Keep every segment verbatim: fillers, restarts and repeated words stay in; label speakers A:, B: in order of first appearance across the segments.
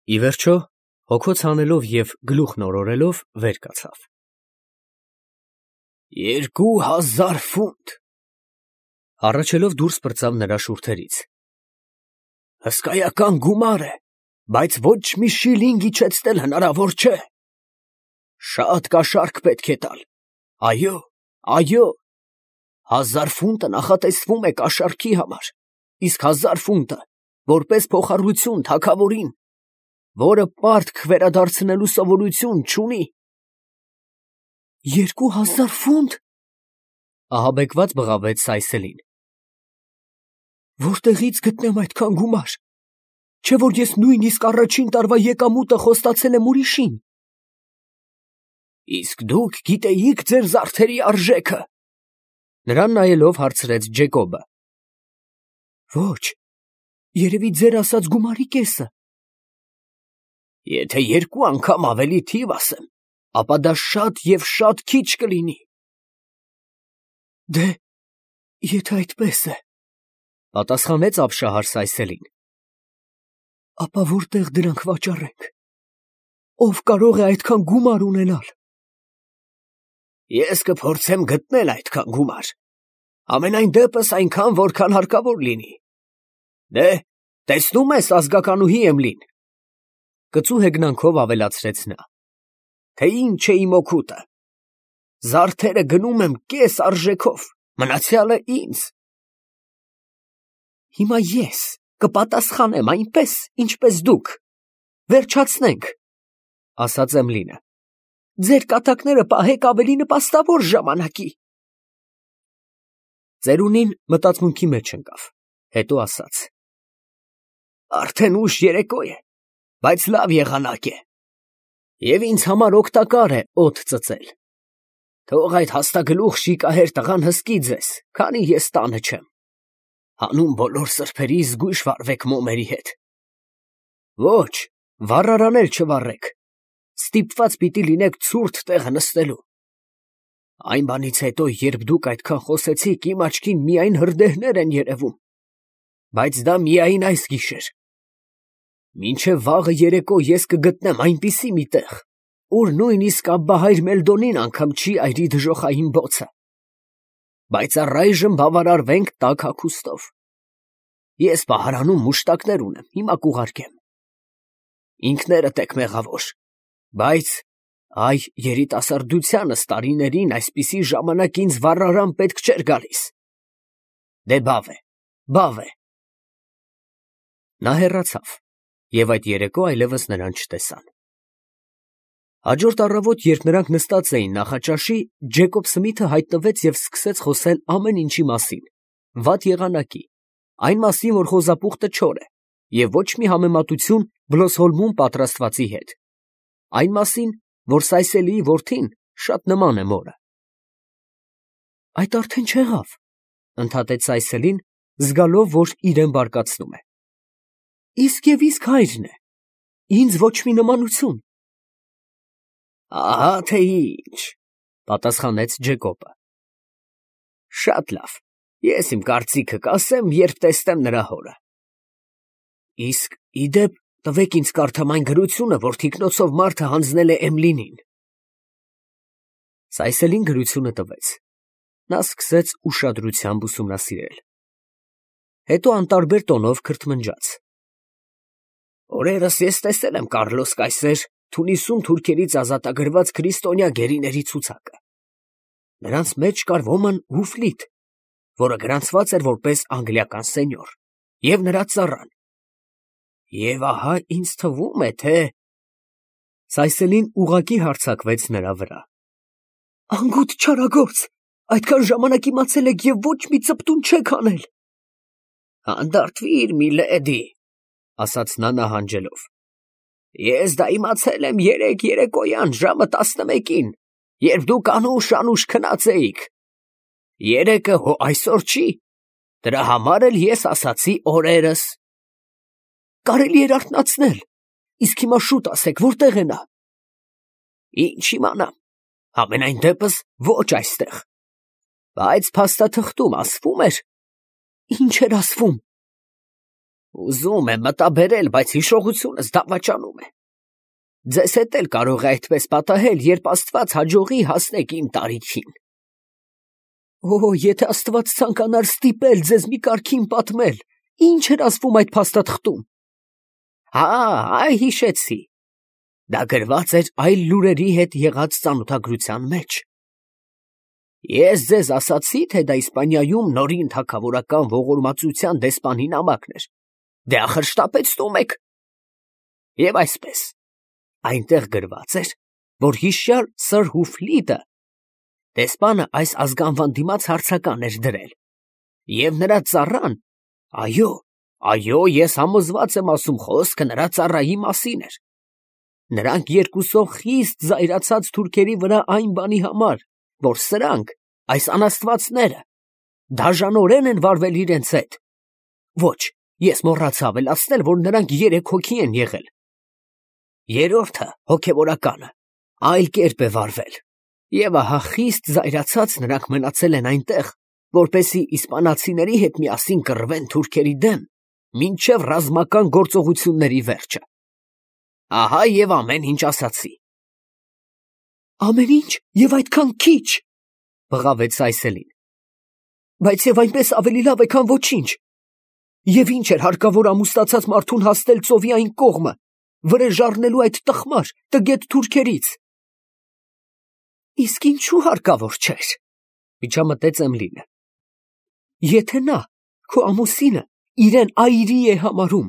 A: Ի վերջո, հոգոց հանելով և գլուխն օրորելով, վեր կացավ։ Երկու հազար ֆունտ… Հառաչելով դուրս պրծավ նրա շուրթերից։ Հսկայական գումար է, բայց ոչ մի շիլինգ իջեցնել հնարավոր չէ։ Շատ կաշառք պետք է տալ, այո, այո, հազար ֆունտը նախատեսվում է կաշառքի համար, իսկ հազար ֆունտը որպես փոխառություն թագավորին, որը պարտք վերադարձնելու սովորություն չունի։ Երկու հազար ֆունտ… ահաբեկված բղավեց Սայսելին։ Որտեղի՞ց գտնեմ այդքան գումար, չէ՞ որ ես նույնիսկ առաջին տարվա եկամուտը խոստացել եմ ուրիշին։ Իսկ դուք գիտեիք ձեր զարդերի արժեքը։ Նրան նայելով հարցրեց Ջեկոբը։ Ոչ, երևի ձեր ասած գումարի կեսը։ Եթե երկու անգամ ավելի թիվ ասեմ, ապա դա շատ և շատ քիչ կլինի։ Դե, եթե այդպես է, պատասխանեց ապշահար Սայսելին, ապա որտեղ դրանք վաճառենք, ով կարող է այդքան գումար ունենալ։ Ես կփորձեմ գտնել այդքան գումար, ամենայն դեպս այնքան, որքան հարկավոր լինի։ Դե, տեսնում ես ազգականուհի Էմլին, կծու հեգնանքով ավելացրեց նա, թե ինչ է իմ օգուտը, զարդերը գնում եմ կես արժեքով, մնացյալը ինձ։ Հիմա ես կպատասխանեմ այնպես, ինչպես դուք, վերջացնենք, ասաց Էմլինը, ձեր կատակները պահեք ավելի նպաստավոր ժամանակի։ Ծերունին մտածմունքի մեջ ընկավ, հետո ասաց. Արդեն ուշ երեկո է, բայց լավ եղանակ է, և ինձ համար օգտակար է օդ ծծել։ Թող այդ հաստագլուխ շիկահեր տղան հսկի ձեզ, քանի ես տանը չեմ։ Հանուն բոլոր սրբերի զգույշ վարվեք մոմերի հետ։ Ոչ, վառարան էլ չվառեք, ստիպված պիտի լինեք ցուրտ տեղը նստելու։ Այն բանից հետո, երբ դուք այդքան խոսեցիք, իմ աչքին միայն հրդեհներ են երևում, բայց դա միայն այս գիշեր։ Մինչև վաղը երեկո ես կգտնեմ այնպիսի մի տեղ, ուր նույնիսկ Աբբահայր Մելդոնին անգամ չի այրի դժոխային բոցը։ Բայց առայժմ բավարարվենք տաք հագուստով։ Ես պահարանում մուշտակներ ունեմ, հիմա կուղարկեմ։ Ինքներդ եք մեղավոր, բայց այ երիտասարդությանս տարիներին այսպիսի ժամանակ ինձ վառարան պետք չէր գալիս։ Դե բավ է, բավ է։ Նա հեռացավ, և այդ երեկո այլևս նրան չտեսան։ Հաջորդ առավոտ, երբ նրանք նստած էին նախաճաշի, Ջեկոբ Սմիթը հայտնվեց և սկսեց խոսել ամեն ինչի մասին, վատ եղանակի, այն մասին, որ խոզապուխտը չոր է, և ոչ մի համեմատություն Բլոսհոլմում պատրաստվածի հետ, այն մասին, որ Սայսելիի որդին շատ նման է մորը։ Այդ արդեն չեղավ, ընդհատեց Սայսելին, զգալով, որ իրեն բարկացնում է։ Իսկ և իսկ հայրն է, ինձ ոչ մի նմանություն։ Ահա թե ինչ, պատասխանեց Ջեկոբը։ Շատ լավ, ես իմ կարծիքը կասեմ, երբ տեսնեմ նրա հորը։ Իսկ ի դեպ, տվեք ինձ կարդամ այն գրությունը, որ թիկնոցով մարդը հանձնել է Էմլինին։ Սայսելին գրությունը տվեց։ Նա սկսեց ուշադրությամբ ուսումնասիրել։ Հետո անտարբեր տոնով քրթմնջաց. Օրերս ես տեսել եմ Կառլոս կայսեր Թունիսում թուրքերից ազատագրված քրիստոնյա գերիների ցուցակը։ Նրանց մեջ կար ոմն Հուֆլիտ, որը գրանցված էր որպես անգլիական սենյոր, և նրա ծառան։ Եվ ահա ինձ թվում է, թե… Սայսելին ուղղակի հարձակվեց նրա վրա։ Անգութ չարագործ, այդքան ժամանակ իմացել եք և ոչ մի ծպտուն չեք անել։ Հանդարտվիր, մի լեդի, ասաց նա նահանջելով։ Ես դա իմացել եմ երեկ երեկոյան ժամը տասնմեկին, երբ դուք անուշ-անուշ քնած էիք։ Երեկը հո այսօր չի, դրա համար էլ ես ասացի օրերս։ Կարելի էր արթնացնել, իսկ հիմա շուտ ասեք, որտեղ է նա։ Ինչ իմանամ, համենայն դեպս ոչ այստեղ։ Բայց փաստաթղթում ասվում էր… Ինչ էր ասվում։ Ուզում եմ մտաբերել, բայց հիշողությունս դավաճանում է։ Ձեզ հետ էլ կարող է այդպես պատահել, երբ Աստված հաջողի հասնեք իմ տարիքին։ Օ, եթե Աստված ցանկանար ստիպել ձեզ մի կարգին պատմել, ինչ էր ասվում այդ փաստաթղթում։ Հա, այ հիշեցի։ Դա գրված էր այլ լուրերի հետ եղած ծանոթագրության մեջ։ Ես ձեզ ասացի, թե դա Իսպանիայում նորին թագավորական ողորմածության դեսպանի նամակն էր։ Դե ախր շտապեցնում եք։ Եվ այսպես, այնտեղ գրված էր, որ հիշյալ Սըր Հուֆլիտը դեսպանը այս ազգանվան դիմաց հարցական էր դրել։ Եվ նրա ծառան, այո, այո, ես համոզված եմ ասում, խոսքը նրա ծառայի մասին էր։ Նրանք երկուսով խիստ զայրացած թուրքերի վրա այն բանի համար, որ սրանք, այս անաստվածները, դաժանորեն են վարվել իրենց հետ։ Ոչ, ես մոռացա ավելացնել, որ նրանք երեք հոգի են եղել։ Երրորդը, հոգևորականը, այլ կերպ է վարվել։ Եվ ահա խիստ զայրացած նրանք մնացել են այնտեղ, որպեսզի իսպանացիների հետ միասին կռվեն թուրքերի դեմ, մինչև ռազմական գործողությունների վերջը։ Ահա եւ ամեն ինչ ասացի։ Ամեն ինչ եւ այդքան քիչ, բղավեց Այսելին։ Բայց եւ այնպես ավելի լավ է, քան ոչինչ։ Եվ ինչ էր հարկավոր ամուսնացած մարդուն հասնել ծովի այն կողմը, վրեժ առնելու այդ տխմար, տգետ թուրքերից։ Իսկ ինչու հարկավոր չէր, միջամտեց Էմլինը։ Եթե նա, քո ամուսինը, իրեն այրի է համարում։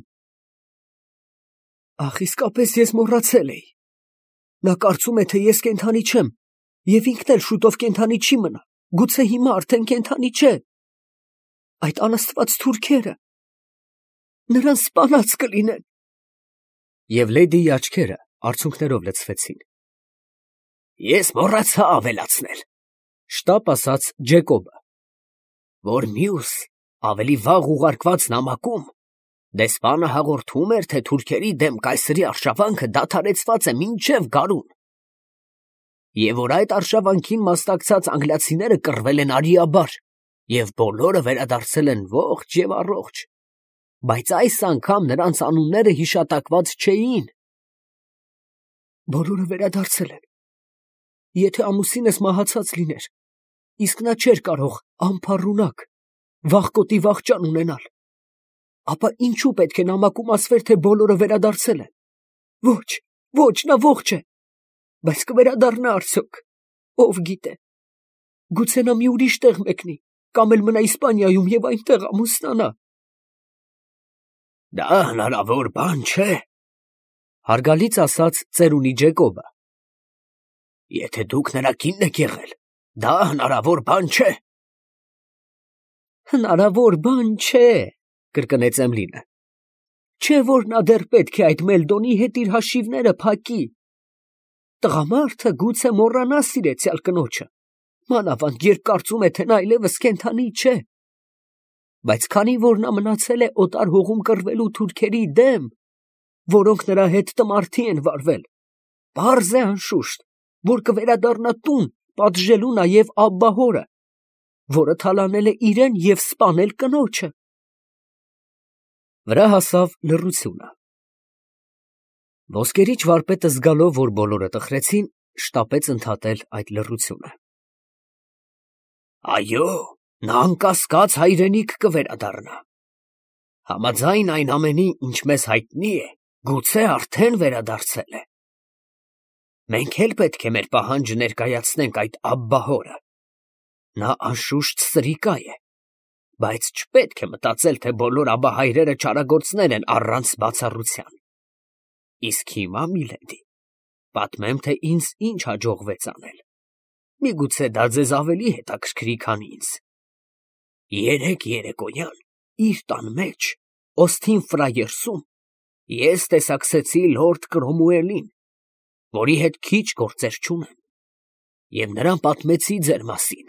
A: Ախ, իսկապես ես մոռացել էի։ Նա կարծում է, թե ես կենդանի չեմ, եւ ինքն էլ շուտով կենդանի չի մնա, գուցե հիմա արդեն կենդանի չէ։ Այդ անաստված թուրքերը, նրան սպանած կլինեն։ Եվ լեդիի աչքերը արցունքներով լցվեցին։ Ես մոռացա ավելացնել, շտապ ասաց Ջեկոբը, որ մյուս, ավելի վաղ ուղարկված նամակում դեսպանը հաղորդում էր, թե թուրքերի դեմ կայսրի արշավանքը դադարեցված է մինչև գարուն, և որ այդ արշավանքին մասնակցած անգլիացիները կռվել են արիաբար, և բոլորը վերադարձել են ողջ և առողջ, բայց այս անգամ նրանց անունները հիշատակված չէին։ Բոլորը վերադարձել են։ Եթե ամուսինս մահացած լիներ, իսկ նա չէր կարող անփառունակ, վախկոտի վախճան ունենալ, ապա ինչու պետք է նամակում ասվեր, թե բոլորը վերադարձել են։ Ոչ, ոչ, նա ողջ է, բայց կվերադառնա արդյոք, ով գիտե։ Գուցե նա մի ուրիշ տեղ մեկնի, կամ էլ մնա Իսպանիայում և այնտեղ ամուսնանա։ Դա հնարավոր բան չէ, հարգալից ասաց ծերունի Ջեկոբը։ Եթե դուք նրա կինն եք եղել, դա հնարավոր բան չէ։ Հնարավոր բան չէ, կրկնեց Էմլինը։ Չէ որ նա դեռ պետք է այդ Մելդոնի հետ իր հաշիվները փակի։ Տղամարդը գուցե մոռանա սիրեցյալ կնոջը, մանավանդ երբ կարծում է, թե նա այլևս կենդանի չէ։ Բայց քանի որ նա մնացել է օտար հողում կռվելու թուրքերի դեմ, որոնք նրա հետ տմարդի են վարվել, պարզ է անշուշտ, որ կվերադառնա տուն, պատժելու նաև աբբահորը, որը թալանել է իրեն և սպանել կնոջը։ Վրա հասավ լռությունը։ Ոսկերիչ վարպետը զգալով, որ բոլորը տխրեցին, շտապեց ընդհատել այդ լռությունը։ Այո, նա անկասկած հայրենիք կվերադառնա։ Համաձայն այն ամենի, ինչ մեզ հայտնի է, գուցե արդեն վերադարձել է։ Մենք էլ պետք է մեր պահանջը ներկայացնենք այդ աբբահորը։ Նա անշուշտ սրիկա է, բայց չպետք է մտածել, թե բոլոր աբահայրերը չարագործներ են առանց բացառության։ Իսկ հիմա, միլեդի, պատմեմ, թե ինձ ինչ հաջողվեց անել։ Միգուցե դա ձեզ ավելի հետաքրքրի, քան ինձ։ Երեկ երեկոյան իր տան մեջ, Օսթին Ֆրայերսում, ես տեսակցեցի լորդ Կրոմուելին, որի հետ քիչ գործեր չունեմ, և նրան պատմեցի ձեր մասին։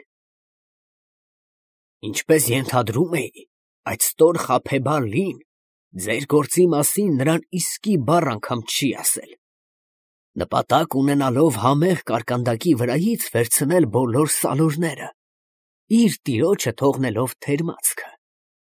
A: Ինչպես ենթադրում էի, այդ ստոր խաբեբար լին ձեր գործի մասին նրան իսկի բառ անգամ չի ասել, նպատակ ունենալով համեղ կարկանդակի վրայից վերցնել բոլոր սալորները, իր տիրոջը թողնելով թերմացքը։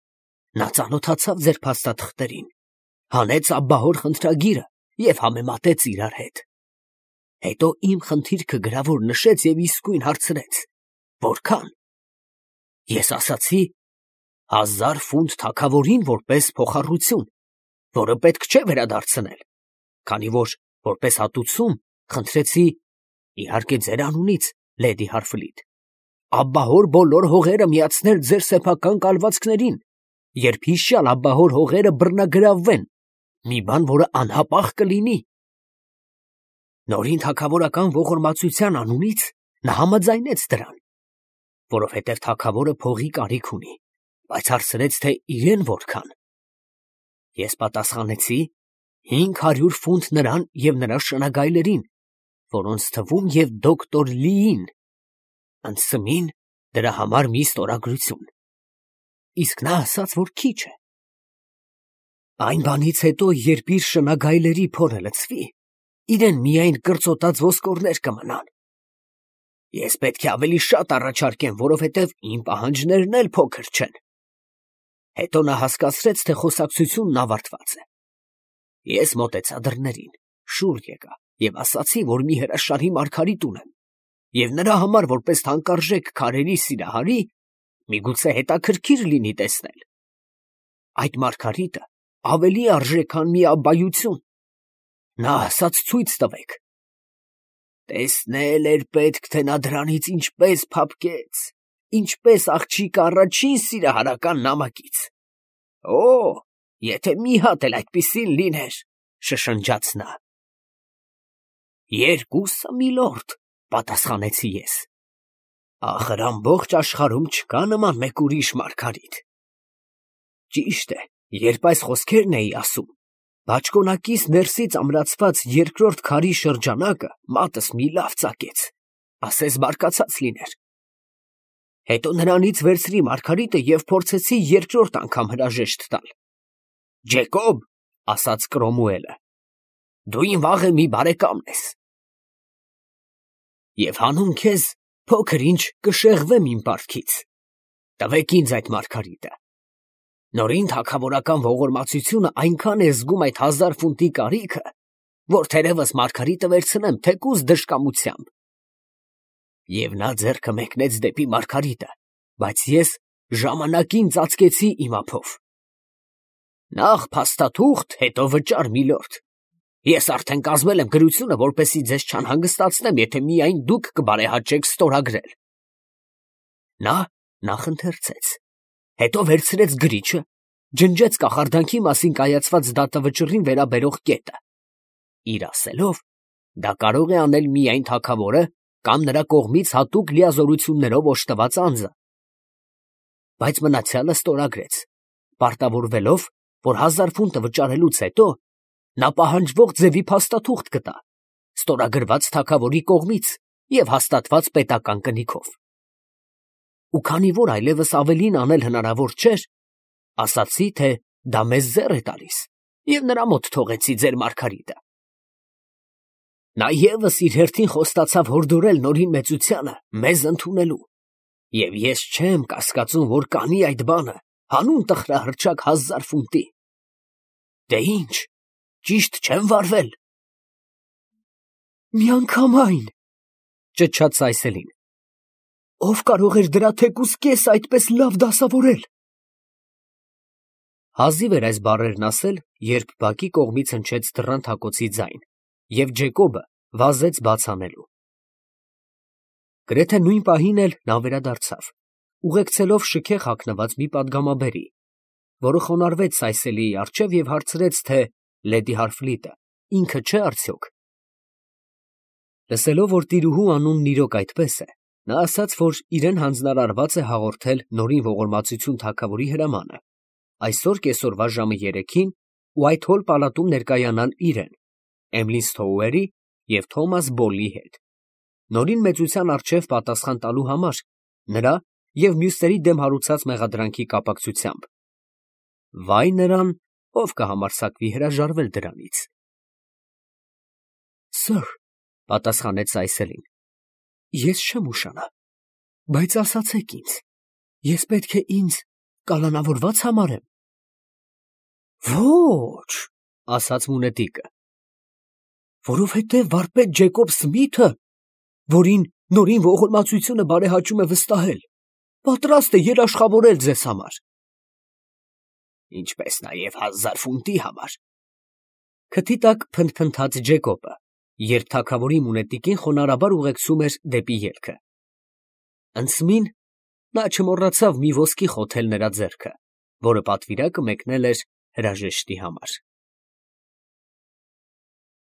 A: Նա ծանոթացավ ձեր փաստաթղթերին, հանեց Աբբահոր խնդրագիրը և համեմատեց իրար հետ։ Հետո իմ խնդիրքը գրավոր նշեց և իսկույն հարցրեց. որքան։ Ես ասացի հազար ֆունտ թագավորին որպես փոխառություն, որը պետք չէ վերադարձնել, քանի որ որպես հատուցում խնդրեցի, իհարկե ձեր անունից, լեդի Հարֆլիտ, Աբբահոր բոլոր հողերը միացնել ձեր սեփական կալվածքներին, երբ հիշյալ Աբբահոր հողերը բռնագրավվեն, մի բան, որը անհապաղ կլինի։ Նորին թագավորական ողորմածության անունից նա համաձայնեց դրան, որովհետև թագավորը փողի կարիք ունի, բայց հարցրեց, թե իրեն որքան։ Ես պատասխանեցի հինգ հարյուր ֆունտ նրան և նրա շնագայլերին, որոնց թվում և դոկտոր Լիին, անցմին դրա համար մի ստորագրություն, իսկ նա ասաց, որ քիչ է։ Այն բանից հետո, երբ իր շնագայլերի փորը լցվի, իրեն միայն կրծոտած ոսկորներ կմնան։ Ես պետք է ավելի շատ առաջարկեմ, որովհետև իմ պահանջներն էլ փոքր չեն։ Հետո նա հասկացրեց, թե խոսակցությունն ավարտված է։ Ես մոտեցա դռներին, շուռ եկա և ասացի, որ մի հրաշալի մարգարիտ ունեմ, և նրա համար, որպես թանկարժեք քարերի սիրահարի, միգուցե հետաքրքիր լինի տեսնել։ Այդ մարգարիտը ավելի արժե, քան մի աբբայություն։ Նա ասաց ցույց տվեք։ Տեսնել էր պետք, թե նա դրանից ինչպես փափկեց, ինչպես աղջիկ առաջին սիրահարական նամակից։ Օ, եթե մի հատ էլ այդպիսին լիներ, շշնջաց նա։ Երկուսը, միլորդ, պատասխանեցի ես։ Ախր ամբողջ աշխարհում չկա նման մեկ ուրիշ մարգարիտ։ Ճիշտ է, երբ այս խոսքերն էի ասում, բաճկոնակիս ներսից ամրացված երկրորդ քարի շրջանակը մատս մի լավ ծակեց, ասես բարկացած լիներ։ Հետո նրանից վերցրի մարգարիտը և փորձեցի երկրորդ անգամ հրաժեշտ տալ։ Ջեկոբ, ասաց Կրոմուելը, դու իմ վաղը մի բարեկամն ես, և հանուն քեզ փոքր ինչ կշեղվեմ իմ պարտքից։ Տվեք ինձ այդ մարգարիտը։ Նորին թագավորական ողորմածությունը այնքան է զգում այդ հազար ֆունտի կարիքը, որ թերևս մարգարիտը վերցնեմ թեկուզ դժկամությամբ։ Եվ նա ձեռքը մեկնեց դեպի մարգարիտը, բայց ես ժամանակին ծածկեցի իմ ափով։ Նախ փաստաթուղթ, հետո վճար, միլորդ։ Ես արդեն կազմել եմ գրությունը, որպեսզի ձեզ չանհանգստացնեմ, եթե միայն դուք կբարեհաճեք ստորագրել։ Նա նախընթերցեց, հետո վերցրեց գրիչը, ջնջեց կախարդանքի մասին կայացված դատավճռին վերաբերող կետը, իր ասելով, դա կարող է անել միայն թագավորը կամ նրա կողմից հատուկ լիազորություններով օժտված անձը։ Բայց մնացյալը ստորագրեց, պարտավորվելով, որ հազար ֆունտը վճարելուց հետո նա պահանջվող ձևի փաստաթուղթ կտա, ստորագրված թագավորի կողմից և հաստատված պետական կնիքով։ Ու քանի որ այլևս ավելին անել հնարավոր չէր, ասացի, թե դա մեզ ձեռ է տալիս, և նրա մոտ թողեցի ձեր մարգարիտը։ Նա ևս իր հերթին խոստացավ հորդորել նորին մեծությանը մեզ ընդունելու, և ես չեմ կասկածում, որ կանի այդ բանը հանուն տխրահռչակ հազար ֆունտի։ Դե ի՞նչ, ճիշտ չեմ վարվել։ Միանգամայն, ճչաց Սայսելին։ Ով կարող էր դրա թեկուզ կես այդպես լավ դասավորել։ Հազիվ էր այս բառերն ասել, երբ բակի կողմից հնչեց դռան թակոցի ձայն, և Ջեկոբը վազեց բաց անելու։ Գրեթե նույն պահին էլ նա վերադարձավ, ուղեկցելով շքեղ հագնված մի պատգամաբերի, որը խոնարհվեց Սայսելիի առջև և հարցրեց, թե լեդի Հարֆլիտը ինքը չէ՞ արդյոք։ Լսելով, որ տիրուհու անունն իրոք այդպես է, նա ասաց, որ իրեն հանձնարարված է հաղորդել նորին ողորմածություն թագավորի հրամանը, այսօր կեսօրվա ժամը երեքին Ուայթհոլ պալատում ներկայանալ իրեն, Էմլին Սթոուերի և Թոմաս Բոլլի հետ, նորին մեծության առջև պատասխան տալու համար նրա և մյուսների դեմ հարուցած մեղադրանքի կապակցությամբ։ Վայ նրան, ով կհամարձակվի հրաժարվել դրանից։ Սըր, պատասխանեց Սայսելին, ես չեմ ուշանա, բայց ասացեք ինձ, ես պետք է ինձ կալանավորվա՞ծ համարեմ։ Ոչ, ասաց մունետիկը, որովհետև վարպետ Ջեկոբ Սմիթը, որին նորին ողորմածությունը բարեհաճում է վստահել, պատրաստ է երաշխավորել ձեզ համար։ Ինչպես նաև հազար ֆունտի համար։ Քթի տակ փնթփնթաց Ջեկոբը, երբ թագավորի մունետիկին խոնարհաբար ուղեկցում էր դեպի ելքը։ Անցմին նա չմոռացավ մի ոսկի խոթել նրա ձեռքը, որը պատվիրակը մեկնել էր հրաժեշտի համար։